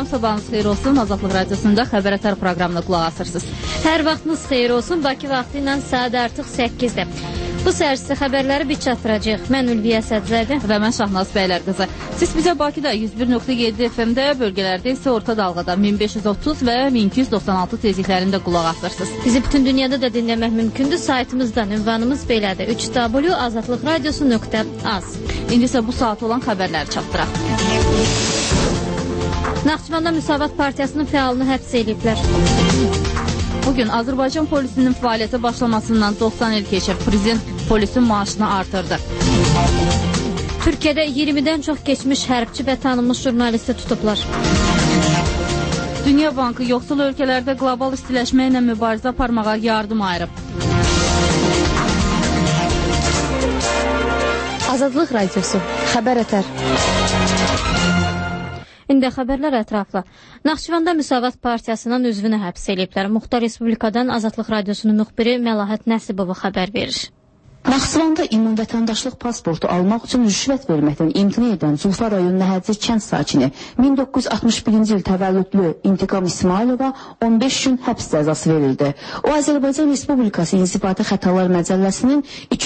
salam, sabahınız xeyir olsun. Azadlıq Radiosunda Xəbər Ətər proqramına qulaq asırsınız. Hər vaxtınız xeyir olsun. Bakı vaxtı ilə saat artıq 8-dir. Bu səhər sizə xəbərləri bir çatdıracaq. Mən Ülviyə Sədzadə və mən Şahnaz Bəylərqızı. Siz bizə Bakıda 101.7 FM-də, bölgələrdə isə orta dalğada 1530 və 1296 tezliklərində qulaq asırsınız. Bizi bütün dünyada da dinləmək mümkündür. Saytımızdan ünvanımız belədir: www.azadlıqradiosu.az. İndi isə bu saat olan xəbərləri çatdıraq. Naxçıvanda Müsavat Partiyasının fəalını həbs ediblər. Bugün Azərbaycan polisinin fəaliyyətə başlamasından 90 il keçir. Prezident polisin maaşını artırdı. Türkiyədə 20-dən çox keçmiş hərbçi və tanınmış jurnalisti tutublar. Dünya Bankı yoxsul ölkələrdə qlobal istiləşmə ilə mübarizə aparmağa yardım ayırıb. Azadlıq Radiosu, Xəbər Ətər. İndi xəbərlər ətraflı. Naxçıvanda Müsavat Partiyasının üzvünü həbs ediblər. Muxtar Respublikadan Azadlıq Radiosunun müxbiri Məlahət Nəsibova xəbər verir. Naxçıvanda ümumi vətəndaşlıq pasportu almaq üçün rüşvət verməkdən imtina edən Zulfa rayon Nəhədzi kənd sakini 1961-ci il təvəllüdlü İntiqam İsmailova 15 gün həbs cəzası verildi. O, Azərbaycan Respublikası İnzibati Xətalar Məcəlləsinin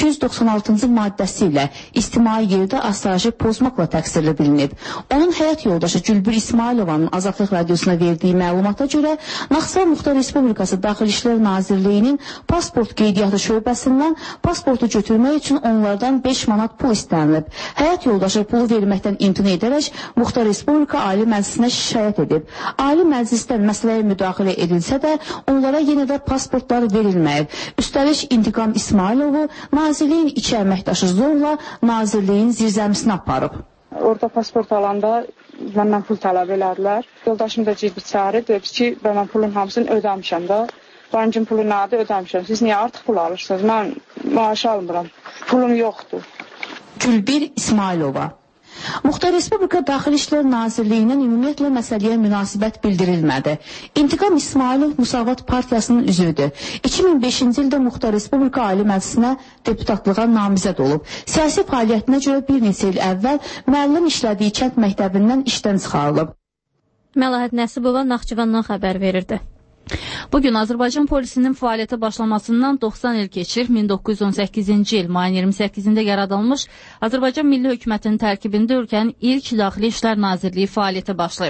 296-cı maddəsi ilə ictimai yerdə asayişi pozmaqla təqsirli bilinib. Onun həyat yoldaşı Gülbür İsmailovanın Azadlıq Radiosuna verdiyi məlumata görə Naxçıvan Muxtar Respublikası Daxili İşlər Nazirliyinin pasport qeydiyyatı şöbəsindən pasportu götürmək üçün onlardan 5 manat pul istənilib. Həyat yoldaşı pulu verməkdən imtina edərək Muxtar Respublika Ali Məclisinə şikayət edib. Ali Məclisdən məsələyə müdaxilə edilsə də onlara yenə də pasportlar verilməyib. Üstəlik İntiqam İsmailovu Nazirliyin iki əməkdaşı zorla Nazirliyin zirzəmisinə aparıb. Orada pasport alanda məndən pul tələb elədilər. Yoldaşım da ciddi çağırıb, dedi ki, mən pulun hamısını ödəmişəm də. Bankın pulu nədir ödəmişəm. Siz niyə artıq pul alırsınız? Mən maaş almıram. Pulum yoxdur. Gülbir İsmailova. Muxtar Respublika Daxili İşlər Nazirliyindən ümumiyyətlə məsələyə münasibət bildirilmədi. İntiqam İsmailov Müsavat Partiyasının üzvüdür. 2005-ci ildə Muxtar Respublika Ali Məclisinə deputatlığa namizəd olub. Siyasi fəaliyyətinə görə bir neçə il əvvəl müəllim işlədiyi kənd məktəbindən işdən çıxarılıb. Məlahət Nəsibova Naxçıvandan xəbər verirdi. Bugün Azərbaycan polisinin fəaliyyətə başlamasından 90 il keçir. 1918-ci il mayın 28-də yaradılmış Azərbaycan Milli Hökumətinin tərkibində ölkənin ilk Daxili İşlər Nazirliyi fəaliyyətə başlayıb.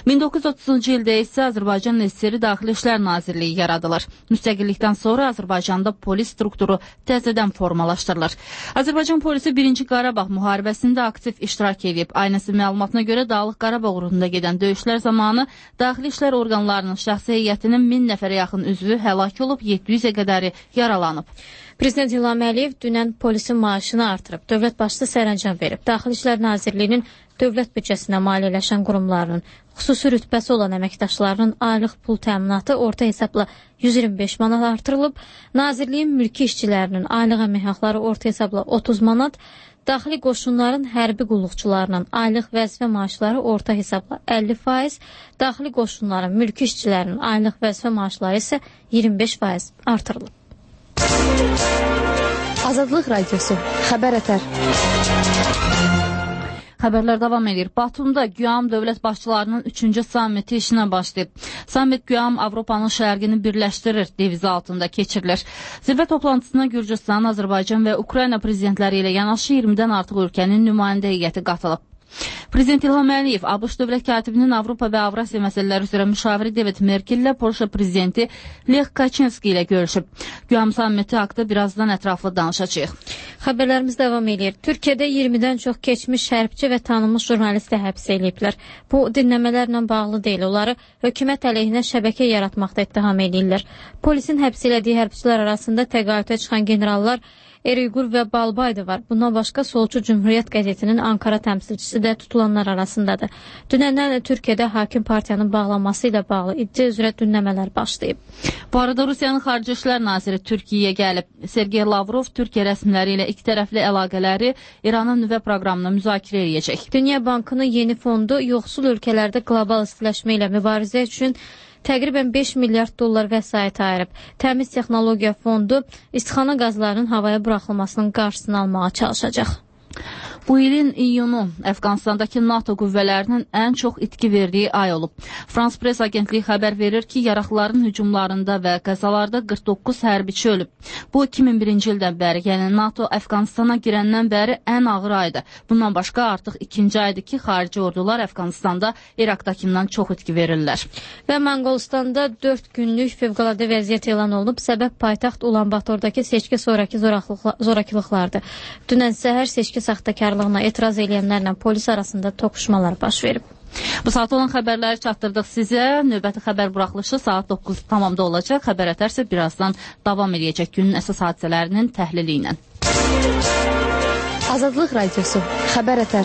1930-cu ildə isə Azərbaycan SSR Daxili İşlər Nazirliyi yaradılır. Müstəqillikdən sonra Azərbaycanda polis strukturu təzədən formalaşdırılır. Azərbaycan polisi 1-ci Qarabağ müharibəsində aktiv iştirak edib. Aynəsi məlumatına görə Dağlıq Qarabağ uğrunda gedən döyüşlər zamanı Daxili İşlər orqanlarının şəxsi heyətinin 1000 nəfərə yaxın üzvü həlak olub, 700-ə qədəri yaralanıb. Prezident İlham Əliyev dünən polisin maaşını artırıb. Dövlət başçısı sərəncam verib. Daxili İşlər Nazirliyinin dövlət büdcəsinə maliyyələşən qurumlarının, xüsusi rütbəsi olan əməkdaşlarının aylıq pul təminatı orta hesabla 125 manat artırılıb. Nazirliyin mülki işçilərinin aylıq əmək haqları orta hesabla 30 manat, daxili qoşunların hərbi qulluqçularının aylıq vəzifə maaşları orta hesabla 50%, daxili qoşunların mülki işçilərinin aylıq vəzifə maaşları isə 25% artırılıb. Azadlıq Radiosu, Xəbər Ətər. Xəbərlər davam edir. Batumda QÜAM dövlət başçılarının 3-cü sammiti işinə başlayıb. Sammit QÜAM Avropanın şərqini birləşdirir devizi altında keçirilir. Zirvə toplantısına Gürcüstan, Azərbaycan və Ukrayna prezidentləri ilə yanaşı 20-dən artıq ölkənin nümayəndə heyəti qatılıb. Prezident İlham Əliyev ABŞ dövlət katibinin Avropa və Avrasiya məsələləri üzrə müşaviri David Merkel ilə Polşa prezidenti Lech Kaczynski ilə görüşüb. QÜAM sammiti haqqında birazdan ətraflı danışacağıq. Xəbərlərimiz davam edir. Türkiyədə 20-dən çox keçmiş hərbçi və tanınmış jurnalisti həbs ediblər. Bu dinləmələrlə bağlı deyil. Onları hökumət əleyhinə şəbəkə yaratmaqda ittiham edirlər. Polisin həbs elədiyi hərbçilər arasında təqaüdə çıxan generallar Eriygur və Balbaydı var. Bundan başqa Solçu Cümhuriyyət qəzetinin Ankara təmsilçisi də tutulanlar arasındadır. Dünəndən Türkiyədə hakim partiyanın bağlanması ilə bağlı iddia üzrə dinləmələr başlayıb. Bu arada Rusiyanın Xarici İşlər Naziri Türkiyəyə gəlib. Sergey Lavrov Türkiyə rəsmiləri ilə ikitərəfli əlaqələri İranın nüvə proqramını müzakirə edəcək. Dünya Bankının yeni fondu yoxsul ölkələrdə qlobal istiləşmə ilə mübarizə üçün təqribən 5 milyard dollar vəsait ayırıb. Təmiz Texnologiya Fondu istixana qazlarının havaya buraxılmasının qarşısını almağa çalışacaq. Bu ilin iyunu Əfqanistandakı NATO qüvvələrinin ən çox itki verdiyi ay olub. Frans Press agentliyi xəbər verir ki, yaraqların hücumlarında və qəzalarda 49 hərbiçi ölüb. Bu 2001-ci ildən bəri, yəni NATO Əfqanistana girəndən bəri ən ağır aydır. Bundan başqa artıq ikinci aydır ki, xarici ordular Əfqanistanda Iraqdakından çox itki verirlər. Və Monqolistanda 4 günlük fövqəladə vəziyyət elan olunub. Səbəb paytaxt Ulan-Batordakı seçki sonraki zorakılıqlardır. Dünən səhər seçki saxtakarlığına etiraz edənlərlə polis arasında toqquşmalar baş verib. Bu saat olan xəbərləri çatdırdıq sizə. Növbəti xəbər buraxılışı saat 9 tamamda olacaq. Xəbər ətər isə birazdan davam edəcək günün əsas hadisələrinin təhlili ilə. Azadlıq Radiosu, xəbər ətər.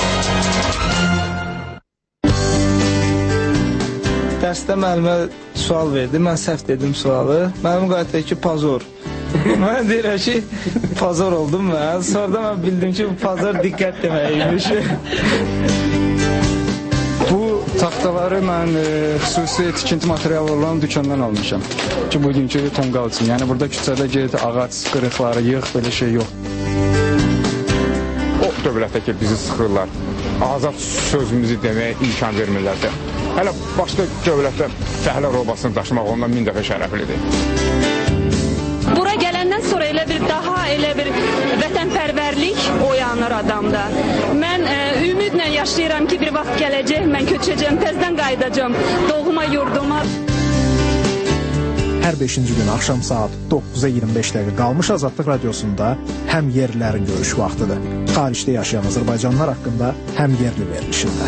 Dərsdə müəllimə sual verdi, mən səhv dedim sualı. Müəllim qayıtdı ki, pazor. Mən deyirəm ki, pazor oldum mən. Sonra mən bildim ki, bu pazor diqqət deməkiymiş. Bu taxtaları mən xüsusi tikinti materialı olan dükandan almışam. Ki, bugünkü tonqal üçün. Yəni, burada küçədə get, ağac qırıqları yığ, belə şey yox. O dövlətdə ki, bizi sıxırlar, azad sözümüzü deməyə imkan vermirlərsə, hələ başqa dövlətdə fəhlə robasını daşımaq ondan 1000 dəfə şərəflidir. Bura gələndən sonra elə bir vətənpərvərlik oyanır adamda. Mən ümidlə yaşayıram ki, bir vaxt gələcək, mən köçəcəm, təzdən qayıdacam doğma yurduma. Hər 5-ci gün axşam saat 9-a 25 dəqiqə qalmış Azadlıq Radiosunda həm yerlilərin görüş vaxtıdır. Xaricdə yaşayan Azərbaycanlılar haqqında həm yerli verilişində.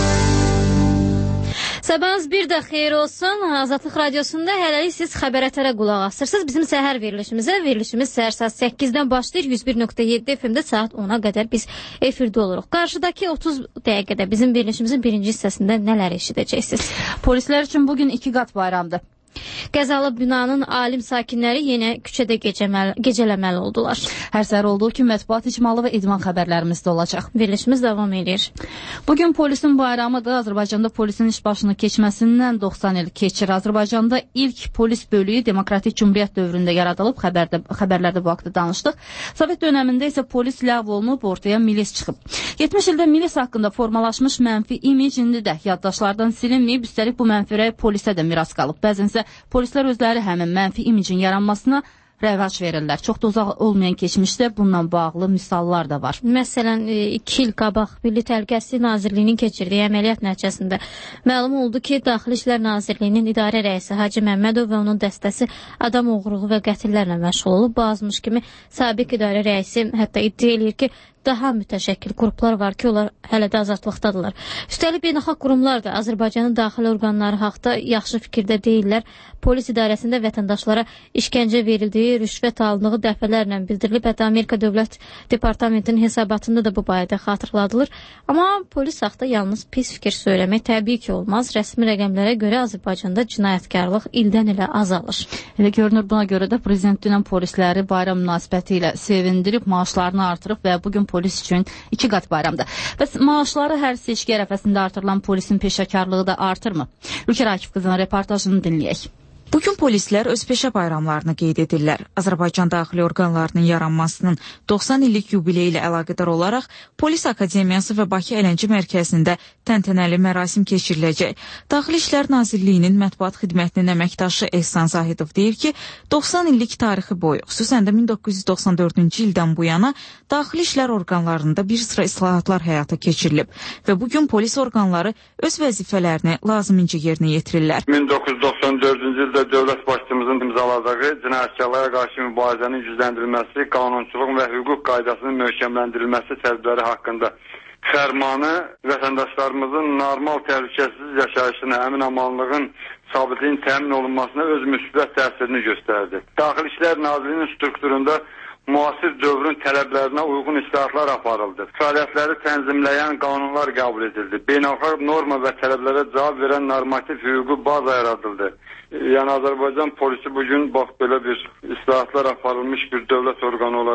Sabahınız bir də xeyir olsun. Azadlıq Radiosunda hələlik siz xəbər ətərə qulaq asırsınız. Bizim səhər verilişimiz səhər saat 8-dən başlayır. 101.7 FM-də saat 10-a qədər biz efirdə oluruq. Qarşıdakı 30 dəqiqədə bizim verilişimizin birinci hissəsində nələr eşidəcəksiniz? Polislər üçün bugün 2 qat bayramdır. Qəzalı binanın alim sakinləri yenə küçədə gecələməli oldular. Hər səhər olduğu kimi mətbuat icmalı və idman xəbərlərimiz də olacaq. Verilişimiz davam edir. Bugün polisin bayramıdır. Azərbaycanda polisin iş başına keçməsindən 90 il keçir. Azərbaycanda ilk polis bölüyü Demokratik Cümhuriyyət dövründə yaradılıb. Xəbərlərdə bu haqda danışdıq. Sovet dönəmində isə polis ləğv olunub, ortaya milis çıxıb. 70 ildə milis haqqında formalaşmış mənfi imic indi də yaddaşlardan silinməyib. Üstəlik bu mənfi rəy polisə də miras qalıb. Bəzən isə polislər özləri həmin mənfi imicin yaranmasına rəvac verirlər. Çox da uzaq olmayan keçmişdə bununla bağlı misallar da var. Məsələn, 2 il qabaq Milli Təhlükəsizlik Nazirliyinin keçirdiyi əməliyyat nəticəsində məlum oldu ki, Daxili İşlər Nazirliyinin idarə rəisi Hacı Məmmədov və onun dəstəsi adam oğurluğu və qətillərlə məşğul olub. Bu azmış kimi sabiq idarə rəisi hətta iddia edir ki, daha mütəşəkkil qruplar var ki, onlar hələ də azadlıqdadırlar. Üstəlik beynəlxalq qurumlar da Azərbaycanın daxili orqanları haqda yaxşı fikirdə deyirlər. Polis idarəsində vətəndaşlara işgəncə verildiyi, rüşvət alındığı dəfələrlə bildirilib. Hətta Amerika Dövlət Departamentinin hesabatında da bu barədə xatırladılır. Amma polis haqda yalnız pis fikir söyləmək təbii ki olmaz. Rəsmi rəqəmlərə görə Azərbaycanda cinayətkarlıq ildən ilə azalır. Elə görünür, buna görə də prezident dünən polisləri bayram münasibəti ilə sevindirib, maaşlarını artırıb və bugün polis üçün 2 qat bayramdır. Bəs maaşları hər seçki ərəfəsində artırılan polisin peşəkarlığı da artırmı? Ülkər Akif qızının reportajını dinləyək. Bugün polislər öz peşə bayramlarını qeyd edirlər. Azərbaycan daxili orqanlarının yaranmasının 90 illik yubileyi ilə əlaqədar olaraq Polis Akademiyası və Bakı Əyləncə Mərkəzində təntənəli mərasim keçiriləcək. Daxili İşlər Nazirliyinin mətbuat xidmətinin əməkdaşı Ehsan Zahidov deyir ki, 90 illik tarixi boyu, xüsusən də 1994-cü ildən bu yana daxili işlər orqanlarında bir sıra islahatlar həyata keçirilib və bugün polis orqanları öz vəzifələrini lazımincə yerinə yetirirlər. 1994-cü ildə dövlət başçımızın imzaladığı cinayətkarlara qarşı mübarizənin gücləndirilməsi, qanunçuluq və hüquq qaydasının möhkəmləndirilməsi tədbirləri haqqında fərmanı vətəndaşlarımızın normal təhlükəsiz yaşayışına, əmin-amanlığın sabitliyin təmin olunmasına öz müsbət təsirini göstərdi. Daxili İşlər Nazirliyinin strukturunda müasir dövrün tələblərinə uyğun islahatlar aparıldı. Fəaliyyətləri tənzimləyən qanunlar qəbul edildi. Beynəlxalq norma və tələblərə cavab verən normativ hüquqi baza yaradıldı. Yəni Azərbaycan polisi bugün bax belə bir islahatlar aparılmış bir dövlət orqanı olaraq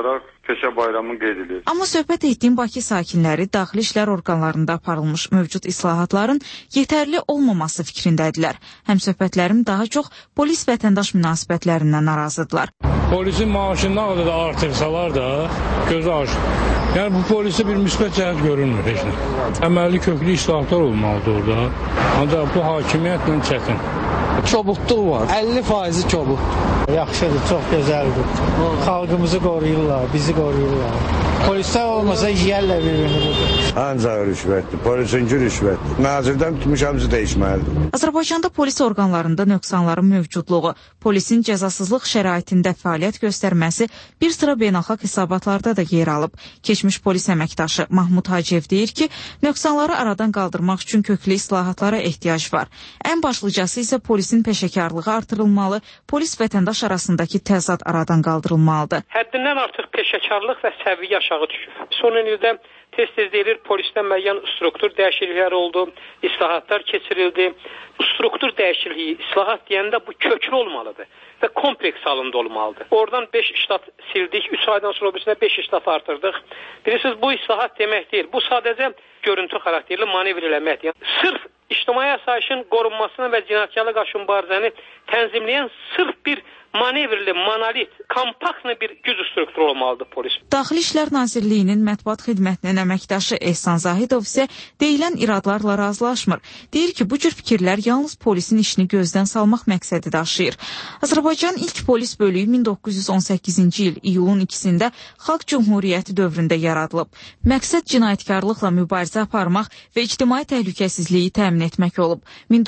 peşə bayramını qeyd edir. Amma söhbət etdiyim Bakı sakinləri daxili işlər orqanlarında aparılmış mövcud islahatların yetərli olmaması fikrindədirlər. Həmsöhbətlərim daha çox polis-vətəndaş münasibətlərindən narazıdırlar. Polisin maaşını nə qədər də artırsalar da gözü aşır. Yəni bu polisi bir müsbət cəhət görünmür heç nə. Əməlli köklü islahatlar olmalıdır orada. Ancaq bu hakimiyyətlə çətin. Kobudluq var. 50% kobud. Yaxşıdır, çox gözəldir. Xalqımızı qoruyurlar, bizi qoruyurlar. Polislər olmasa yiyərlər bir-birini. Ancaq rüşvətdir, polisinki rüşvətdir. Nazirdən tutmuş hamısı dəyişməlidir. Azərbaycanda polis orqanlarında nöqsanların mövcudluğu, polisin cəzasızlıq şəraitində fəaliyyət göstərməsi bir sıra beynəlxalq hesabatlarda da yer alıb. Keçmiş polis əməkdaşı Mahmud Hacıyev deyir ki, nöqsanları aradan qaldırmaq üçün köklü islahatlara ehtiyac var. Ən başlıcası isə polisin peşəkarlığı artırılmalı, polis-vətəndaş arasındakı təzad aradan qaldırılmalıdır. Həddindən artıq peşəkarlıq və səviyyə aşağı düşür. Son ildə tez-tez deyilir, polisdə müəyyən struktur dəyişiklikləri oldu, islahatlar keçirildi. Struktur dəyişikliyi, islahat deyəndə bu köklü olmalıdır və kompleks halında olmalıdır. Oradan 5 ştat sildik, 3 aydan sonra birisində 5 ştat artırdıq. Bilirsiniz, bu islahat demək deyil, bu sadəcə görüntü xarakterli manevr eləməkdir. Yəni, sırf ictimai asayişin qorunmasını və cinayətkarlığa qarşı mübarizəni tənzimləyən sırf bir manevrli, monolit, kompaktlı bir güc strukturu olmalıdır polis. Daxili İşlər Nazirliyinin mətbuat xidmətinin əməkdaşı Ehsan Zahidov isə deyilən iradlarla razılaşmır. Deyir ki, bu cür fikirlər yalnız polisin işini gözdən salmaq məqsədi daşıyır. Azərbaycan ilk polis bölüyü 1918-ci il iyulun 2-sində Xalq Cümhuriyyəti dövründə yaradılıb. Məqsəd cinayətkarlıqla mübarizə aparmaq və ictimai təhlükəsizliyi təmin etmək olub.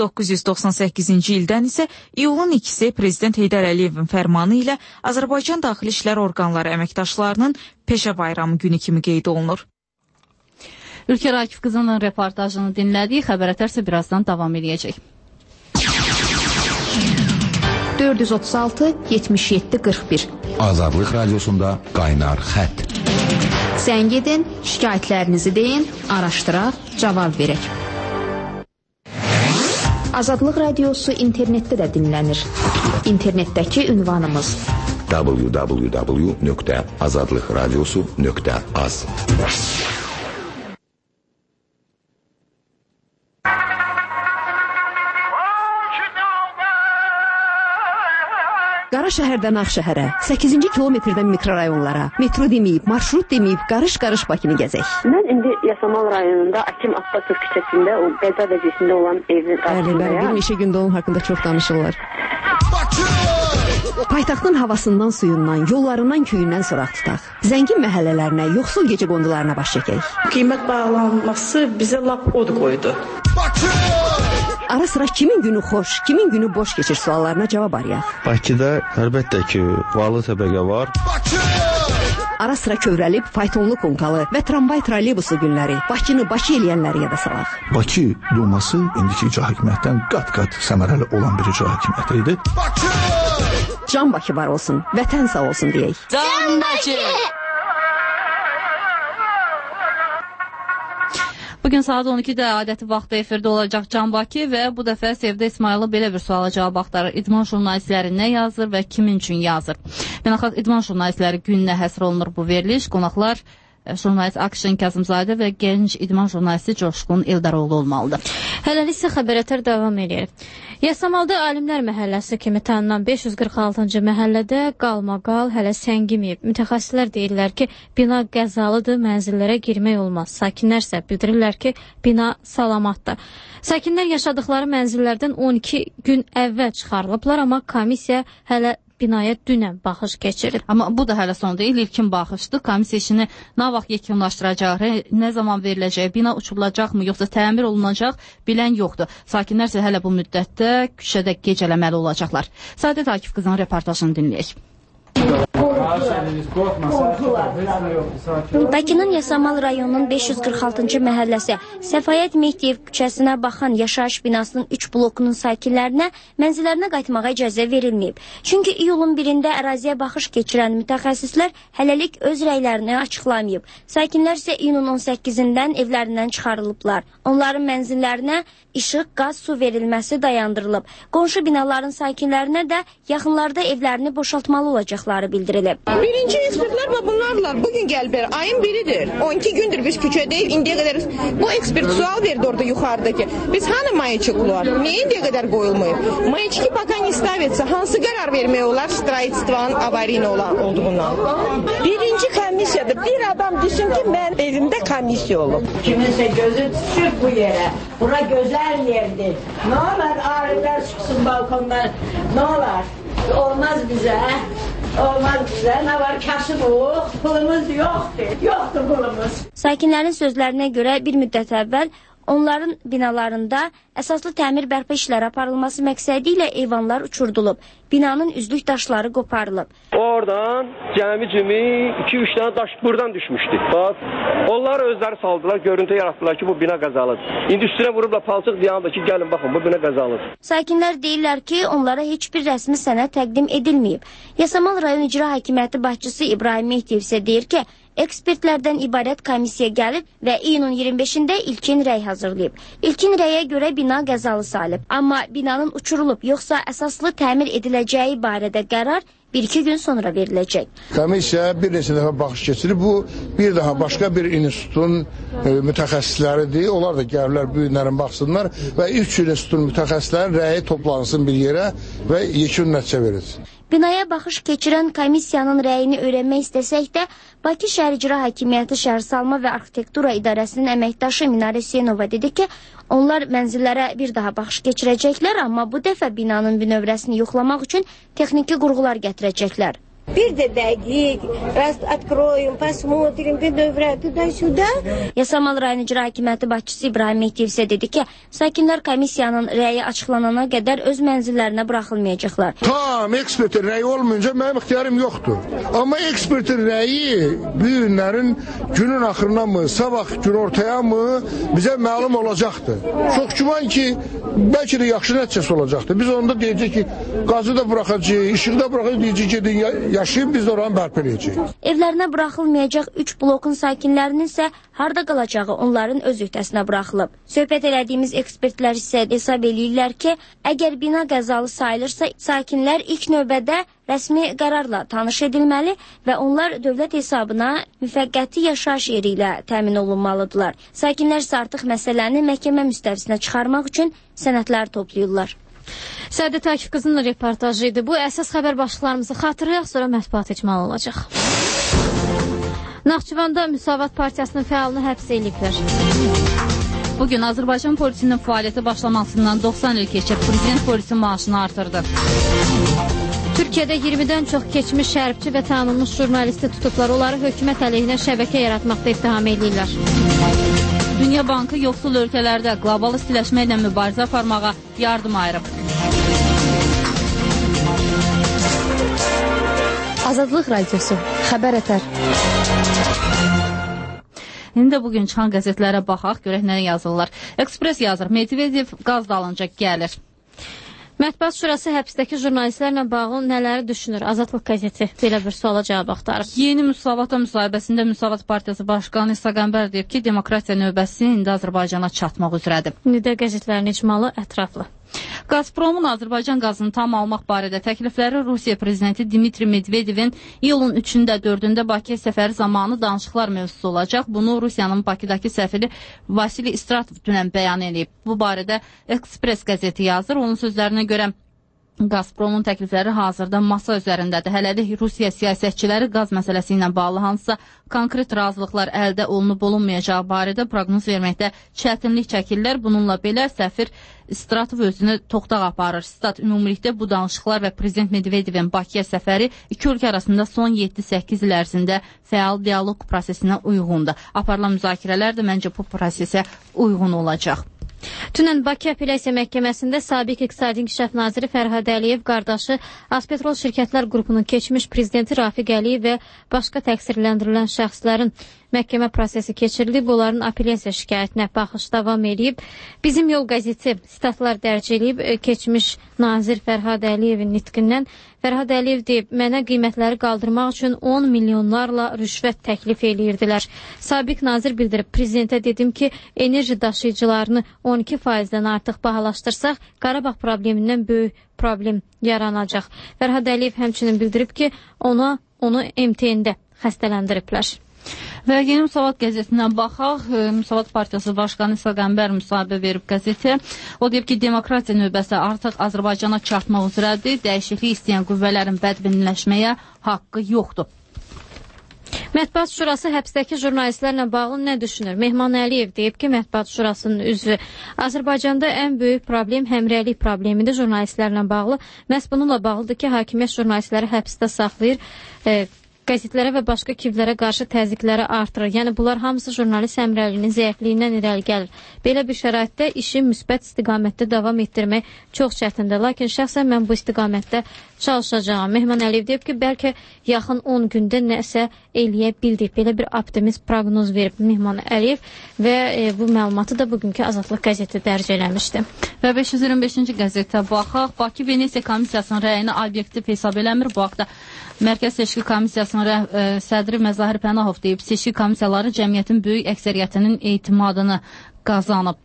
1998-ci ildən isə iyulun 2-si Prezident Heydər Əliyev fərmanı ilə Azərbaycan Daxili İşlər orqanları əməkdaşlarının peşə bayramı günü kimi qeyd olunur. Ülker Akif qızının reportajını dinlədik. Xəbər ətərsə birazdan davam edəcək. 436 77 41 Azadlıq radiosunda qaynar xətt. Zəng edin, şikayətlərinizi deyin, araşdıraq, cavab verək. Azadlıq radiosu internetdə də dinlənir. İnternetdəki ünvanımız www.azadlıqradiosu.az. Qara şəhərdən Ağşəhərə, 8-ci kilometrdən mikrorayonlara, metro deməyib, marşrut deməyib, qarış-qarış Bakını gəzək. Mən indi Yasamal rayonunda Akim Abbasov küçəsində, o qəza vəziyyətində olan evin qarşısındayım. Bəli, bir neçə gündə onun haqqında çox danışırlar. Paytaxtın havasından, suyundan, yollarından, köyündən soraq tutaq. Zəngin məhəllələrinə, yoxsul gecə qondularına baş çəkək. Qiymət bağlanması bizə lap od qoydu. Ara sıra kimin günü xoş, kimin günü boş keçir suallarına cavab arayaq. Bakıda əlbəttə ki, varlı təbəqə var. Ara sıra kövrəlib, faytonlu konkalı və tramvay troleybusu günləri Bakını Bakı eləyənləri yada salaq. Bakı Duması indiki icra hakimiyyətdən qat-qat səmərəli olan bir icra hakimiyyəti idi. Can Bakı var olsun, vətən sağ olsun deyək. Can Bakı! Bugün saat 12-də adəti vaxtda efirdə olacaq Can Bakı və bu dəfə Sevdə İsmayılov belə bir suala cavab axtarır. İdman jurnalistləri nə yazır və kimin üçün yazır? Beynəlxalq İdman jurnalistləri gününə həsr olunur bu veriliş. Qonaqlar jurnalist Akşin Kazımzadə və gənc idman jurnalisti Coşqun Eldaroğlu olmalıdır. Hələlik isə xəbərətər davam edir. Yasamalda Alimlər Məhəlləsi kimi tanınan 546-cı məhəllədə qalmaqal hələ səngiməyib. Mütəxəssislər deyirlər ki, bina qəzalıdır, mənzillərə girmək olmaz. Sakinlər isə bildirirlər ki, bina salamatdır. Sakinlər yaşadıkları mənzillərdən 12 gün əvvəl çıxarılıblar, amma komissiya hələ binaya dünən baxış keçirir. Amma bu da hələ son deyil, ilkin baxışdır. Komissiya işini nə vaxt yekunlaşdıracaq, nə zaman veriləcək, bina uçurulacaqmı, yoxsa təmir olunacaq, bilən yoxdur. Sakinlər isə hələ bu müddətdə küçədə gecələməli olacaqlar. Sadət Akif qızının reportajını dinləyək. Bakının Yasamal rayonunun 546-cı məhəlləsi Səfayət Mehdiyev küçəsinə baxan yaşayış binasının 3 blokunun sakinlərinə mənzillərinə qayıtmağa icazə verilməyib. Çünki iyulun 1-də əraziyə baxış keçirən mütəxəssislər hələlik öz rəylərini açıqlamayıb. Sakinlər isə iyunun 18-dən evlərindən çıxarılıblar. Onların mənzillərinə işıq, qaz, su verilməsi dayandırılıb. Qonşu binaların sakinlərinə də yaxınlarda evlərini boşaltmalı olacaqları olduqları bildirilib. Birinci ekspertlər bunlarlar. Bugün gəliblər. Ayın biridir. 12 gündür biz küçədəyik. İndiyə qədər bu ekspert sual verdi orada yuxarıdakı. Biz hanı mayaçıqlar? Niyə indiyə qədər qoyulmayıb? Mayaçıqı пока не ставится. Hansı qərar vermək olar stроительствonun avariyyə olduğundan? Birinci komissiyadır. Bir adam düşün ki, mən evimdə komissiya olub. Kiminsə gözü düşür bu yerə. Bura gözəl yerdir. Ne olar arılar çıksın balkondan? Ne olar? Olmaz bizə. Olmaz bizə. Ne var? Kasımıq. Pulumuz yoxdur. Yoxdur pulumuz. Sakinlərin sözlərinə görə bir müddət əvvəl onların binalarında əsaslı təmir bərpa işləri aparılması məqsədi ilə eyvanlar uçurdulub. Binanın üzlük daşları qoparılıb. Oradan cəmi 2-3 dənə daş buradan düşmüşdü. Bax, onlar özləri saldılar, görüntü yaratdılar ki, bu bina qəzalıdır. İndi üstünə vurubla palçıq deyəndə ki, gəlin baxın, bu bina qəzalıdır. Sakinlər deyirlər ki, onlara heç bir rəsmi sənəd təqdim edilməyib. Yasamal rayon icra hakimiyyəti başçısı İbrahim Mehdiyev isə deyir ki, ekspertlərdən ibarət komissiya gəlib və iyunun 25-də ilkin rəy hazırlayıb. İlkin rəyə görə bina qəzalı salib. Amma binanın uçurulub yoxsa əsaslı təmir ediləcəyi barədə qərar 1-2 gün sonra veriləcək. Komissiya bir neçə dəfə baxış keçirib. Bu bir daha başqa bir institutun mütəxəssisləridir. Onlar da gəlirlər bu günlərin baxsınlar və 3 institutun mütəxəssislərin rəyi toplansın bir yerə və yekun nəticə verilsin. Binaya baxış keçirən komissiyanın rəyini öyrənmək istəsək də, Bakı Şəhər İcra Hakimiyyəti Şəhərsalma və Arxitektura İdarəsinin əməkdaşı Minarə Hüseynova dedi ki, onlar mənzillərə bir daha baxış keçirəcəklər, amma bu dəfə binanın bünövrəsini yoxlamaq üçün texniki qurğular gətirəcəklər. Bir de dəqiq, rast откроем, посмотрим, bünövrə, tüdə-şüdə. Yasamal rayon icra hakimiyyəti başçısı İbrahim Mehdiyev isə dedi ki, sakinlər komissiyanın rəyi açıqlanana qədər öz mənzillərinə buraxılmayacaqlar. Tam ekspertin rəyi olmayınca mənim ixtiyarım yoxdur. Amma ekspertin rəyi bu günlərin günün axırına mı, sabah gün ortaya mı bizə məlum olacaqdır. Çox güman ki, bəlkə də yaxşı nəticəsi olacaqdır. Biz onda deyəcək ki, qazı da buraxacaq, işığı da buraxacaq, deyəcək ki, yaşayıb biz də oranı bərpa edəcəyik. Evlərinə buraxılmayacaq 3 blokun sakinlərinin isə harda qalacağı onların öz öhdəsinə buraxılıb. Söhbət elədiyimiz ekspertlər isə hesab eləyirlər ki, əgər bina qəzalı sayılırsa, sakinlər ilk növbədə rəsmi qərarla tanış edilməli və onlar dövlət hesabına müvəqqəti yaşayış yeri ilə təmin olunmalıdırlar. Sakinlər isə artıq məsələni məhkəmə müstəvisinə çıxarmaq üçün sənədlər toplayırlar. Səadət Akif qızının reportajı idi. Bu əsas xəbər başlıqlarımızı xatırlayaq, sonra mətbuat icmalı olacaq. Naxçıvanda Müsavat Partiyasının fəalını həbs ediblər. Bugün Azərbaycan polisinin fəaliyyəti başlamasından 90 il keçib, prezident polisin maaşını artırdı. Türkiyədə 20-dən çox keçmiş hərbçi və tanınmış jurnalisti tutublar. Onları hökumət əleyhinə şəbəkə yaratmaqda ittiham edirlər. Dünya Bankı yoxsul ölkələrdə qlobal istiləşmə ilə mübarizə aparmağa yardım ayırıb. Azadlıq Radiosu, xəbər ətər. İndi də bugün çıxan qəzetlərə baxaq, görək nə yazırlar. Ekspres yazır, Medvedev qaz dalınca gəlir. Mətbuat Şurası həbsdəki jurnalistlərlə bağlı nələri düşünür? Azadlıq qəzeti belə bir suala cavab axtarıb. Yeni Müsavata müsahibəsində Müsavat Partiyası Başqanı İsa Qəmbər deyib ki, demokratiya növbəsi indi Azərbaycana çatmaq üzrədir. İndi də qəzetlərin icmalı ətraflı. Gazpromun Azərbaycan qazını tam almaq barədə təklifləri Rusiya prezidenti Dmitri Medvedevin iyulun 3-də 4-də Bakıya səfəri zamanı danışıqlar mövzusu olacaq. Bunu Rusiyanın Bakıdakı səfiri Vasili Istratov dünən bəyan edib. Bu barədə Ekspres qəzeti yazır. Onun sözlərinə görə Gazpromun təklifləri hazırda masa üzərindədir. Hələlik Rusiya siyasətçiləri qaz məsələsi ilə bağlı hansısa konkret razılıqlar əldə olunub-olunmayacağı barədə proqnoz verməkdə çətinlik çəkirlər. Bununla belə səfir Istratov özünü toxtaq aparır. Stat ümumilikdə bu danışıqlar və prezident Medvedevin Bakıya səfəri iki ölkə arasında son 7-8 il ərzində fəal dialoq prosesinə uyğundur. Aparılan müzakirələr də məncə bu prosesə uyğun olacaq. Dünən Bakı Apellyasiya Məhkəməsində sabiq İqtisadi İnkişaf Naziri Fərhad Əliyev qardaşı Azpetrol Şirkətlər Qrupunun keçmiş prezidenti Rafiq Əliyev və başqa təqsirləndirilən şəxslərin məhkəmə prosesi keçirilib. Onların apellyasiya şikayətinə baxış davam edib. Bizim Yol qəzeti statlar dərc edib keçmiş nazir Fərhad Əliyevin nitqindən. Fərhad Əliyev deyib, mənə qiymətləri qaldırmaq üçün 10 milyonlarla rüşvət təklif edirdilər. Sabiq nazir bildirib, prezidentə dedim ki, enerji daşıyıcılarını 12%-dən artıq bahalaşdırsaq, Qarabağ problemindən böyük problem yaranacaq. Fərhad Əliyev həmçinin bildirib ki, onu MTN-də xəstələndiriblər. Və Yeni Müsavat qəzetindən baxaq. Müsavat Partiyası Başqanı İsa Qəmbər müsahibə verib qəzetə. O deyib ki, demokratiya növbəsi artıq Azərbaycana çatmaq üzrədir. Dəyişiklik istəyən qüvvələrin bədbinləşməyə haqqı yoxdur. Mətbuat Şurası həbsdəki jurnalistlərlə bağlı nə düşünür? Mehman Əliyev deyib ki, Mətbuat Şurasının üzvü Azərbaycanda ən böyük problem həmrəylik problemidir jurnalistlərlə bağlı. Məhz bununla bağlıdır ki, hakimiyyət jurnalistləri həbsdə saxlayır, qəzetlərə və başqa küvlərə qarşı təzyiqləri artırır. Yəni, bunlar hamısı jurnalist həmrəyliyinin zəifliyindən irəli gəlir. Belə bir şəraitdə işi müsbət istiqamətdə davam etdirmək çox çətindir. Lakin şəxsən mən bu istiqamətdə çalışacağım. Mehman Əliyev deyib ki, bəlkə yaxın 10 gündə nəsə eləyə bildik. Belə bir optimist proqnoz verib Mehman Əliyev və bu məlumatı da bugünkü Azadlıq qəzeti dərc eləmişdi. Və 525-ci qəzetə baxaq. Bakı Venesiya Komissiyasının rəyini obyektiv hesab eləmir. Bu haqda Mərkəz Seçki Komissiyasının sədri Məzahir Pənahov deyib, seçki komissiyaları cəmiyyətin böyük əksəriyyətinin etimadını qazanıb.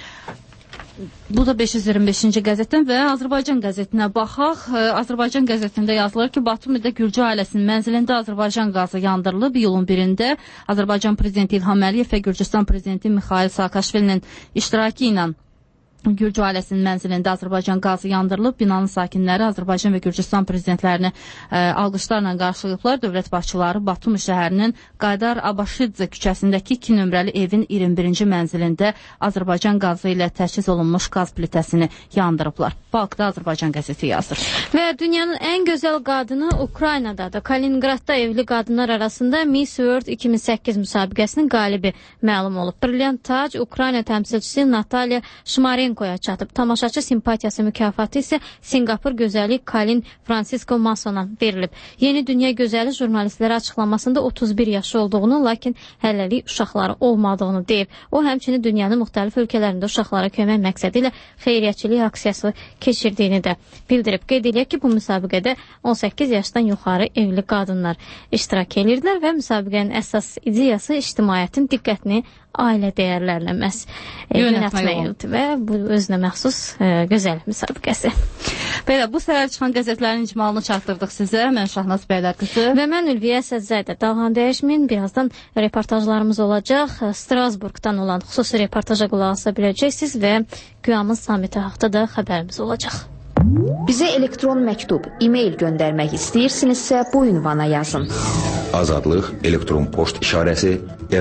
Bu da 525-ci qəzetdən və Azərbaycan qəzetinə baxaq. Azərbaycan qəzetində yazılır ki, Batumidə Gürcü ailəsinin mənzilində Azərbaycan qazı yandırılıb. İyulun 1-də Azərbaycan prezidenti İlham Əliyev və Gürcüstan prezidenti Mixail Saakashvilinin iştirakı ilə Gürcü ailəsinin mənzilində Azərbaycan qazı yandırılıb. Binanın sakinləri Azərbaycan və Gürcüstan prezidentlərini alqışlarla qarşılayıblar. Dövlət başçıları Batumi şəhərinin Qaydar Abaşidze küçəsindəki 2 nömrəli evin 21-ci mənzilində Azərbaycan qazı ilə təchiz olunmuş qaz plitəsini yandırıblar. Bu haqda Azərbaycan qəzeti yazır. Və dünyanın ən gözəl qadını Ukraynadadır. Kaliningradda evli qadınlar arasında Miss World 2008 müsabiqəsinin qalibi məlum olub. Brilliant tac Ukrayna təmsilçisi Natalya Şmarenkoya çatıb. Tamaşaçı simpatiyası mükafatı isə Singapur gözəli Kalin Francisco Masona verilib. Yeni Dünya Gözəli jurnalistlərə açıqlamasında 31 yaşı olduğunu, lakin hələlik uşaqları olmadığını deyib. O, həmçinin dünyanın müxtəlif ölkələrində uşaqlara kömək məqsədi ilə xeyriyyəçilik aksiyası keçirdiyini də bildirib. Qeyd eləyək ki, bu müsabiqədə 18 yaşdan yuxarı evli qadınlar iştirak edirdilər və müsabiqənin əsas ideyası ictimaiyyətin diqqətini ailə dəyərlərlə yönətməkdir və bu özünə məxsus gözəl müsabiqəsi. Belə, bu səhər çıxan qəzetlərin icmalını çatdırdıq sizə. Mən Şahnaz Bəylər qızı. Və mən Ülviyə Səzzədə. Dalğan dəyişməyin. Birazdan reportajlarımız olacaq. Strasburqdan olan xüsusi reportaja qulaq asa biləcəksiniz və Güyamın samiti haqda da xəbərimiz olacaq. Bizə elektron məktub, e-mail göndərmək istəyirsinizsə bu ünvana yazın. Azadlıq elektron poçt işarəsi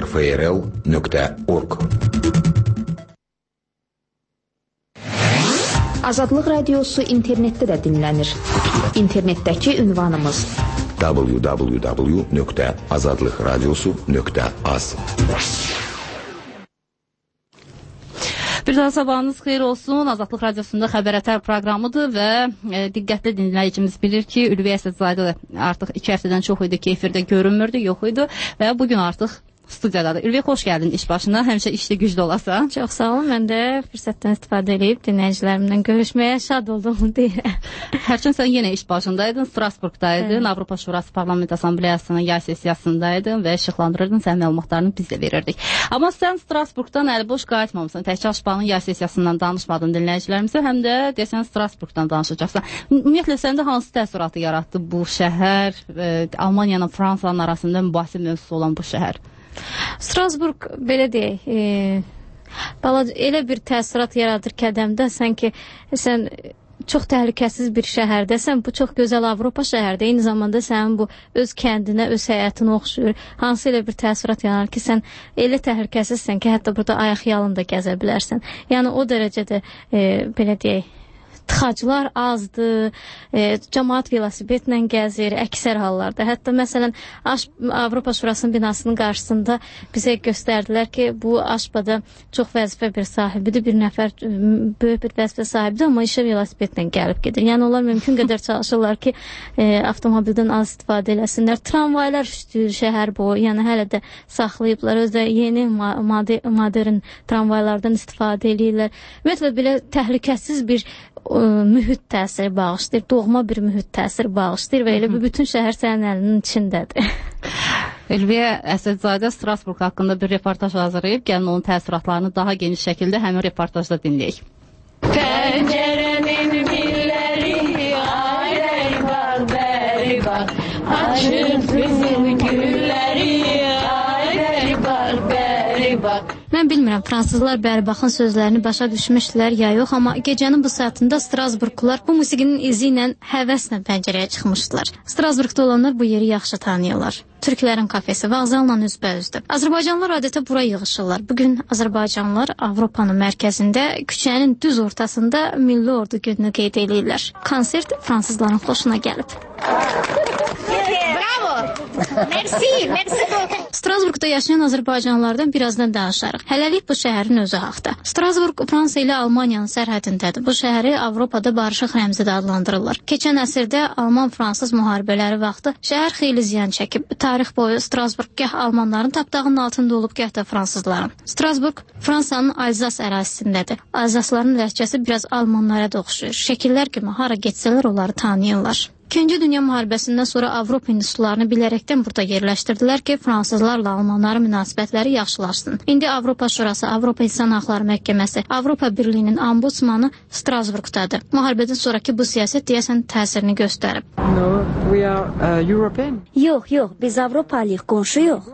rfrl.org. Azadlıq radiosu internetdə də dinlənir. İnternetdəki ünvanımız www.azadlıqradiosu.az. Bir daha sabahınız xeyir olsun. Azadlıq Radiosunda xəbərətər proqramıdır və diqqətli dinləyicimiz bilir ki, Ülviyə Səzzədə artıq 2 həftədən çox idi ki, efirdə görünmürdü, yox idi və bugün artıq studiyadadır. Ülviyə, xoş gəldin iş başına. Həmişə işdə güclü olasan. Çox sağ olun. Mən də fürsətdən istifadə edib dinləyicilərimlə görüşməyə şad olduğumu deyirəm. Hərçin sən yenə iş başındaydın, Strasburqdaydın, evet. Avropa Şurası Parlament Assambleyasının yay sessiyasındaydın və işıqlandırırdın, sən məlumatlarını biz də verirdik. Amma sən Strasburqdan əliboş qayıtmamısan. Təkcə Aşbanın yay sessiyasından danışmadın dinləyicilərimizə, həm də desən Strasburqdan danışacaqsan. Ümumiyyətlə, səndə hansı təəssüratı yaratdı bu şəhər, Almaniyanın, Fransanın arasında mübahisə mövzusu olan bu şəhər? Strasburq, belə deyək, elə bir təəssürat yaradır kədəmdə, sanki sən çox təhlükəsiz bir şəhərdəsən, bu çox gözəl Avropa şəhərdə, eyni zamanda sənin bu öz kəndinə, öz həyətinə oxşuyur. Hansı elə bir təəssürat yanar ki, sən elə təhlükəsizsən ki, hətta burada ayaq yalın da gəzə bilərsən. Yəni o dərəcədə, belə deyək, tıxaclar azdır, cəmaət velosipedlə gəzir, əksər hallarda. Hətta məsələn Avropa Şurasının binasının qarşısında bizə göstərdilər ki, bu Aşbada çox vəzifə bir sahibidir, bir nəfər böyük bir vəzifə sahibidir, amma işə velosipedlə gəlib gedir. Yəni onlar mümkün qədər çalışırlar ki, avtomobildən az istifadə eləsinlər. Tramvaylar üstü şəhər boyu, yəni hələ də saxlayıblar, özdə yeni modern tramvaylardan istifadə edirlər. Ümumiyyətlə belə təhlükəsiz bir mühit təsiri bağışlayır, doğma bir mühit təsiri bağışlayır və elə bütün şəhər sənin əlinin içindədir. Ülviyə Əsədzadə Strasburq haqqında bir reportaj hazırlayıb. Gəlin onun təəssüratlarını daha geniş şəkildə həmin reportajda dinləyək. Pəncərənin gülləri, ayəri var, bəri var, açır qızıl gülləri, ayəri var, bəri var. Mən bilmirəm, fransızlar Bəribaxın sözlərini başa düşmüşdülər ya yox, amma gecənin bu saatında Strasburglular bu musiqinin izi ilə həvəslə pəncərəyə çıxmışdılar. Strasburgda olanlar bu yeri yaxşı tanıyırlar. Türklərin kafesi vağzalla üzbəüzdür. Azərbaycanlılar adətə bura yığışırlar. Bugün Azərbaycanlılar Avropanın mərkəzində, küçənin düz ortasında Milli Ordu gününü qeyd edirlər. Konsert fransızların xoşuna gəlib. Bravo! Merci, merci beaucoup. Strasburgda yaşayan Azərbaycanlılardan birazdan danışarıq. Hələlik bu şəhərin özü haqda. Strasburg Fransa ilə Almaniyanın sərhədindədir. Bu şəhəri Avropada barışıq rəmzi də adlandırırlar. Keçən əsrdə Alman-Fransız müharibələri vaxtı şəhər xeyli ziyan çəkib. Tarix boyu Strasburg gah Almanların tapdağının altında olub, gah da fransızların. Strasburg Fransanın Alzas ərazisindədir. Alzasların ləhcəsi biraz Almanlara da oxşuyur. Şəkillər kimi hara getsələr onları tanıyırlar. İkinci Dünya müharibəsindən sonra Avropa institutlarını bilərəkdən burada yerləşdirdilər ki, fransızlarla Almanların münasibətləri yaxşılaşsın. İndi Avropa Şurası, Avropa İnsan Haqları Məhkəməsi, Avropa Birliyinin ombudsmanı Strasburgdadır. Müharibədən sonraki bu siyasət deyəsən təsirini göstərib. No, we are European. Yox, biz Avropalıyıq, qonşu yox.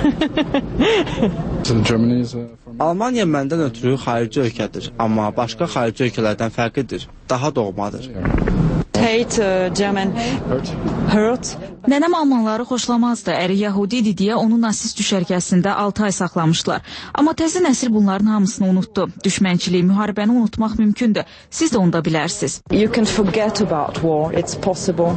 Almaniya məndən ötürü xarici ölkədir, amma başqa xarici ölkələrdən fərqlidir, daha doğmadır. Nənəm Almanları xoşlamazdı. Əri Yahudi idi deyə onu nasist düşərgəsində 6 ay saxlamışdılar. Amma təzə nəsil bunların hamısını unutdu. Düşmənçiliyi, müharibəni unutmaq mümkündür. Siz də onu da bilərsiniz. You can forget about war. It's possible.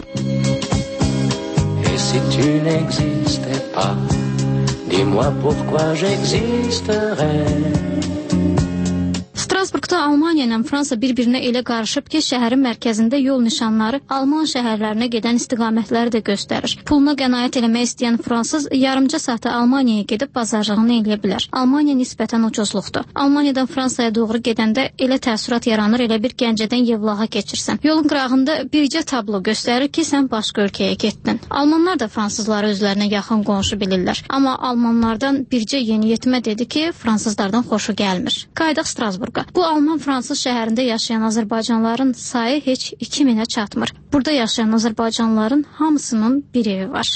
Et si tu n'existais pas, dis-moi pourquoi j'existerais. Strasburgda Almaniya ilə Fransa bir-birinə elə qarışıb ki, şəhərin mərkəzində yol nişanları Alman şəhərlərinə gedən istiqamətləri də göstərir. Puluna qənaət eləmək istəyən fransız yarımca saata Almaniyaya gedib bazarlığını eləyə bilər. Almaniya nisbətən ucuzluqdur. Almaniyadan Fransaya doğru gedəndə elə təəssürat yaranır, elə bir Gəncədən Yevlağa keçirsən. Yolun qırağında bircə tablo göstərir ki, sən başqa ölkəyə getdin. Almanlar da fransızları özlərinə yaxın qonşu bilirlər. Amma almanlardan bircə yeniyetmə dedi ki, fransızlardan xoşu gəlmir. Qayıdaq Strasburqa. Bu Alman-Fransız şəhərində yaşayan Azərbaycanlıların sayı heç 2000-ə çatmır. Burada yaşayan Azərbaycanlıların hamısının bir evi var.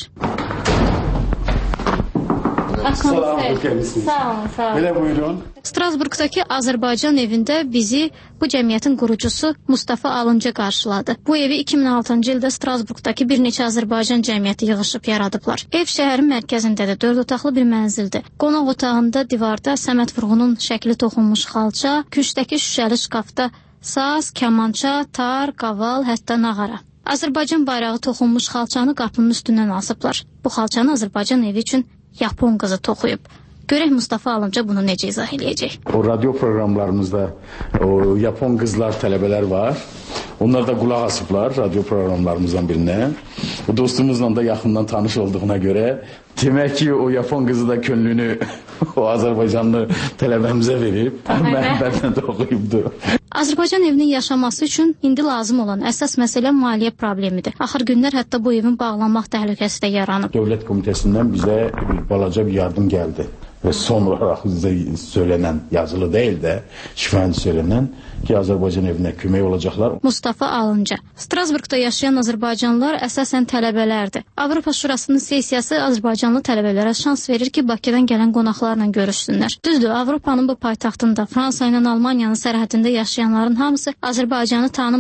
Sağ olun. Belə buyurun. Strasburgdakı Azərbaycan evində bizi bu cəmiyyətin qurucusu Mustafa Alınca qarşıladı. Bu evi 2006-cı ildə Strasburgdakı bir neçə Azərbaycan cəmiyyəti yığışıb yaradıblar. Ev şəhərin mərkəzindədir, 4 otaqlı bir mənzildir. Qonaq otağında divarda Səməd Vurğunun şəkli toxunmuş xalça, küncdəki şüşəli şkafda saz, kamança, tar, qaval, hətta nağara. Azərbaycan bayrağı toxunmuş xalçanı qapının üstündən asıblar. Bu xalçanı Azərbaycan evi üçün Yapon qızı toxuyub. Görək Mustafa Alınca bunu necə izah eləyəcək. O radyo proqramlarımızda o Yapon qızlar, tələbələr var. Onlar da qulaq asıblar radyo proqramlarımızdan birinə. O dostumuzla da yaxından tanış olduğuna görə demək ki, o Yapon qızı da könlünü o Azərbaycanlı tələbəmizə verib, məhəbbətlə də oxuyubdu. Azərbaycan evinin yaşaması üçün indi lazım olan əsas məsələ maliyyə problemidir. Axır günlər hətta bu evin bağlanmaq təhlükəsi də yaranıb. Dövlət Komitəsindən bizə balaca bir yardım gəldi. Və son olaraq bizə söylənən, yazılı deyil də, şifahi söylənən ki, Azərbaycan evinə kömək olacaqlar. Mustafa Alınca. Strasburgda yaşayan Azərbaycanlılar əsasən tələbələrdir. Avropa Şurasının sessiyası Azərbaycanlı tələbələrə şans verir ki, Bakıdan gələn qonaqlarla görüşsünlər. Düzdür, Avropanın bu paytaxtında Fransa ilə Almaniyanın sərhədində yaşayanların hamısı Azərbaycanı tanımır da.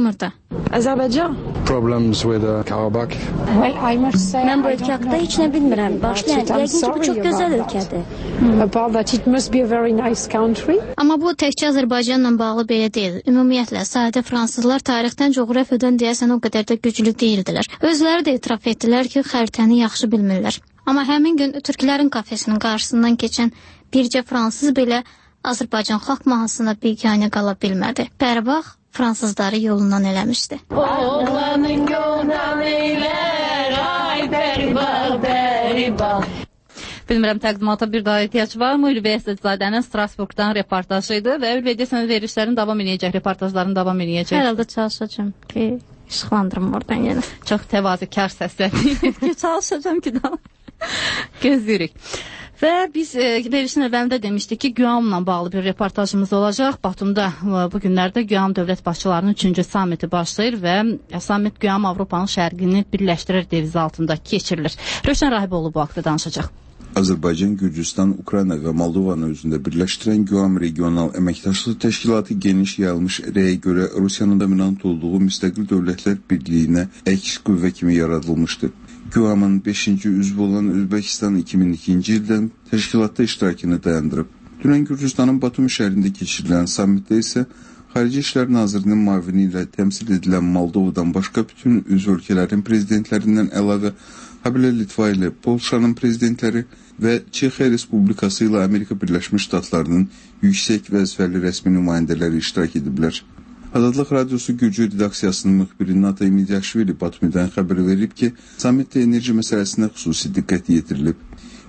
Azerbaijan. Problems with Karabakh. Well, I must say Mən bu ölkə haqqında heç nə bilmirəm. Başlayan, yəqin ki, bu çox gözəl ölkədir. About that, it must be a very nice country. Amma bu təkcə Azərbaycanla bağlı belə deyil. Ümumiyyətlə, sadə fransızlar tarixdən, coğrafiyadan deyəsən o qədər də güclü deyildilər. Özləri də etiraf etdilər ki, xəritəni yaxşı bilmirlər. Amma həmin gün türklərin kafesinin qarşısından keçən bircə fransız belə Azərbaycan xalq mahnısına biganə qala bilmədi. Bərbax fransızları yolundan eləmişdi. Oğlanın yolundan eylər, ay bəribaq, bəribaq. Bilmirəm, təqdimata bir daha ehtiyac varmı? Ülviyə Əsədzadənin Strasburqdan reportajı idi və Ülviyə deyəsən verilişlərin davam edəcək, reportajların davam edəcək. Hər halda çalışacağım ki, işıqlandırım oradan yenə. Çox təvazökar səsləndik ki, çalışacağım ki, daha gözləyirik. Və biz verilişin əvvəlində demişdik ki, Güamla bağlı bir reportajımız olacaq. Batumda bu günlərdə Güam dövlət başçılarının 3-cü samiti başlayır və samit Güam Avropanın şərqini birləşdirir devizi altında keçirilir. Rövşən Rahiboğlu bu haqda danışacaq. Azərbaycan, Gürcüstan, Ukrayna və Moldovanı özündə birləşdirən Güam Regional Əməkdaşlıq Təşkilatı geniş yayılmış rəyə görə Rusiyanın dominant olduğu müstəqil dövlətlər birliyinə əks qüvvə kimi yaradılmışdır. Güamın 5-ci üzvü olan Özbəkistan 2002-ci ildən təşkilatda iştirakını dayandırıb. Dünən Gürcüstanın Batum şəhərində keçirilən sammitdə isə Xarici İşlər Nazirinin müavini ilə təmsil edilən Moldovadan başqa bütün üzv ölkələrin prezidentlərindən əlavə habelə Litva ilə Polşanın prezidentləri və Çexiya Respublikası ilə Amerika Birləşmiş Ştatlarının yüksək vəzifəli rəsmi nümayəndələri iştirak ediblər. Azadlıq Radyosu Gürcü redaksiyasının müxbiri Natay Midyashvili Batumidən xəbər verib ki, sammitdə enerji məsələsinə xüsusi diqqət yetirilib.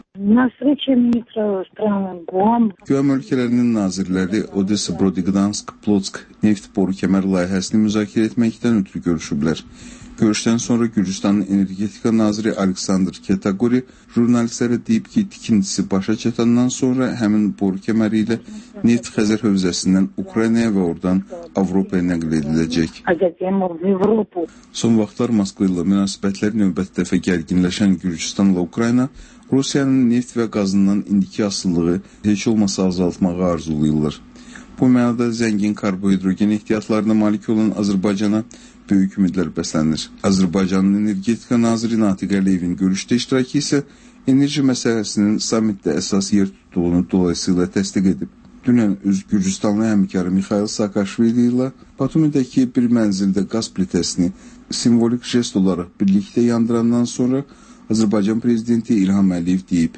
Güam ölkələrinin nazirləri Odessa, Brody, Gdansk, Plotsk neft boru kəmər layihəsini müzakirə etməkdən ötürü görüşüblər. Görüşdən sonra Gürcüstanın energetika naziri Aleksandr Ketagori jurnalistlərə deyib ki, tikintisi başa çatandan sonra həmin boru kəməri ilə neft Xəzər hövzəsindən Ukraynaya və oradan Avropaya nəql ediləcək. Son vaxtlar Moskva ilə münasibətləri növbəti dəfə gərginləşən Gürcüstanla Ukrayna Rusiyanın neft və qazından indiki asılılığı heç olmasa azaltmağı arzulayırlar. Bu mənada zəngin karbohidrogen ehtiyatlarına malik olan Azərbaycana böyük ümidlər bəslənir. Azərbaycanın energetika naziri Natiq Əliyevin görüşdə iştirakı isə enerji məsələsinin sammitdə əsas yer tutduğunu dolayısıyla təsdiq edib. Dünən Gürcüstanlı həmkarı Mikhail Saakashvili ilə Batumidəki bir mənzildə qaz plitəsini simvolik jest olaraq birlikdə yandırandan sonra Azərbaycan prezidenti İlham Əliyev deyib.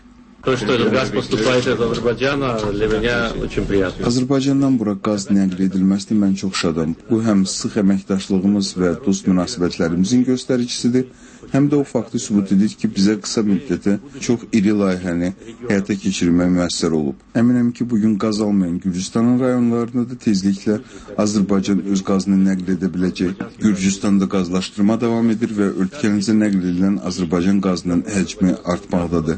Azərbaycandan bura qaz nəql edilməsi mən çox şadam. Bu həm sıx əməkdaşlığımız və dost münasibətlərimizin göstəricisidir, həm də o faktı sübut edir ki, bizə qısa müddətə çox iri layihəni həyata keçirmək müəssər olub. Əminəm ki, bugün qaz almayan Gürcüstanın rayonlarında da tezliklə Azərbaycan öz qazını nəql edə biləcək. Gürcüstanda qazlaşdırma davam edir və ölkəmizə nəql edilən Azərbaycan qazının həcmi artmaqdadır.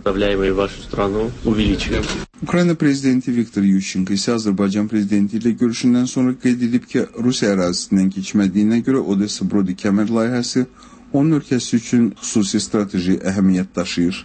Ukrayna prezidenti Viktor Yushchenko isə Azərbaycan prezidenti ilə görüşündən sonra qeyd edib ki, Rusiya ərazisindən keçmədiyinə görə Odessa Brody kəmər layihəsi onun ölkəsi üçün xüsusi strateji əhəmiyyət daşıyır.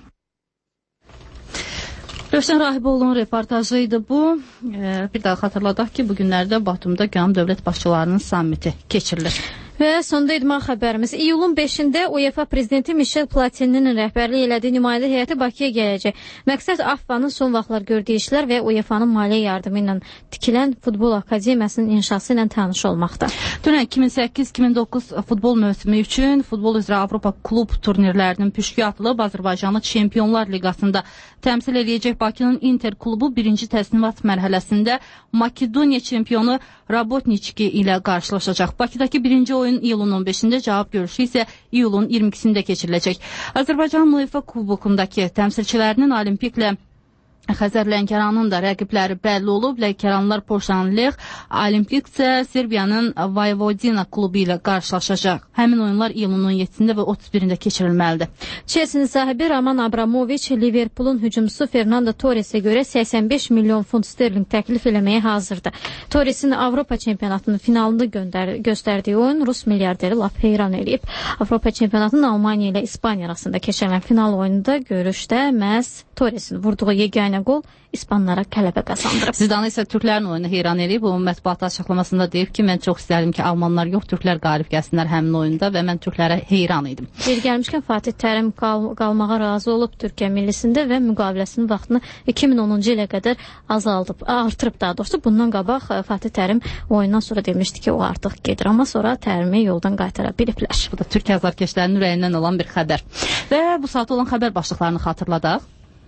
Rövşən Rahiboğlu'nun reportajı idi bu. Bir daha xatırladaq ki, bugünlərdə Batumda Güam dövlət başçılarının sammiti keçirilir. Və sonda idman xəbərimiz. İyulun 5-də UEFA prezidenti Michel Platininin rəhbərlik elədiyi nümayəndə heyəti Bakıya gələcək. Məqsəd AFFA-nın son vaxtlar gördüyü işlər və UEFA-nın maliyyə yardımı ilə tikilən futbol akademiyasının inşası ilə tanış olmaqda. Dünən 2008-2009 futbol mövsümü üçün futbol üzrə Avropa klub turnirlərinin püşkü atılıb Azərbaycanlı Çempionlar Liqasında təmsil edəcək Bakının Inter klubu birinci təsnimat mərhələsində Makedoniya çempionu Rabotniçki ilə qarşılaşacaq. Bakıdakı birinci oyun iyulun 15-də, cavab görüşü isə iyulun 22-sində keçiriləcək. Azərbaycan UEFA kubokundakı təmsilçilərinin Olimpiklə Xəzər Lənkəranın da rəqibləri bəlli olub. Lənkəranlar Polşanın Lex, Olimpik isə Serbiyanın Vojvodina klubu ilə qarşılaşacaq. Həmin oyunlar iyulun 17-də və 31-də keçirilməlidir. Chelsea sahibi Roman Abramovich Liverpoolun hücumçusu Fernando Torresə görə 85 milyon funt sterling təklif eləməyə hazırdır. Torresin Avropa çempionatının finalında göstərdiyi oyun Rus milyarderi lap heyran eləyib. Avropa çempionatının Almaniya ilə İspaniya arasında keçirilən final oyununda görüşdə məhz Torresin vurduğu yeganə Ukrayna qol İspanlara qələbə qazandırıb. Zidane isə türklərin oyunu heyran edib. O mətbuat açıqlamasında deyib ki, mən çox istərdim ki, almanlar yox, türklər qalib gəlsinlər həmin oyunda və mən türklərə heyran idim. Yeri gəlmişkən Fatih Tərim qalmağa razı olub Türkiyə millisində və müqaviləsinin vaxtını 2010-cu ilə qədər artırıb daha doğrusu. Bundan qabaq Fatih Tərim oyundan sonra demişdi ki, o artıq gedir, amma sonra Tərimi yoldan qaytara biliblər. Bu da Türk azarkeşlərinin ürəyindən olan bir xəbər. Və bu saat olan xəbər başlıqlarını xatırladaq.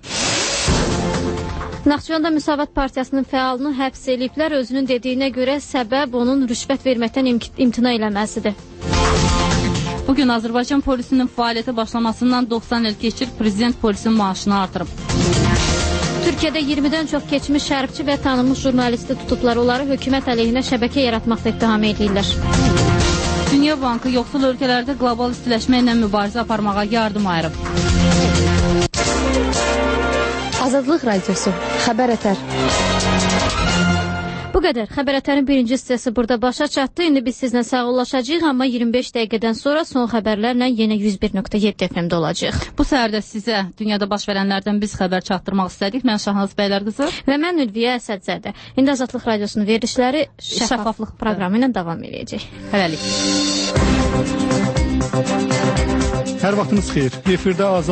Naxçıvanda Müsavat Partiyasının fəalını həbs ediblər. Özünün dediyinə görə səbəb onun rüşvət verməkdən imtina eləməsidir. Bugün Azərbaycan polisinin fəaliyyətə başlamasından 90 il keçir, prezident polisin maaşını artırıb. Türkiyədə 20-dən çox keçmiş şərifçi və tanınmış jurnalisti tutublar. Onları hökumət əleyhinə şəbəkə yaratmaqda ittiham edirlər. Dünya Bankı yoxsul ölkələrdə qlobal istiləşmə ilə mübarizə aparmağa yardım ayırıb. Azadlıq Radiosu, Xəbər Ətər. Bu qədər. Xəbər Ətərin birinci hissəsi burada başa çatdı. İndi biz sizlə sağollaşacağıq, amma 25 dəqiqədən sonra son xəbərlərlə yenə 101.7 FM-də olacaq. Bu səhərdə sizə dünyada baş verənlərdən biz xəbər çatdırmaq istədik. Mən Şahnaz Bəylərqızı və mən Ülviyə Əsədzədə. İndi Azadlıq Radiosunun verilişləri şəffaflıq proqramı ilə davam edəcək. Hələlik. Hər vaxtınız xeyir. Efirdə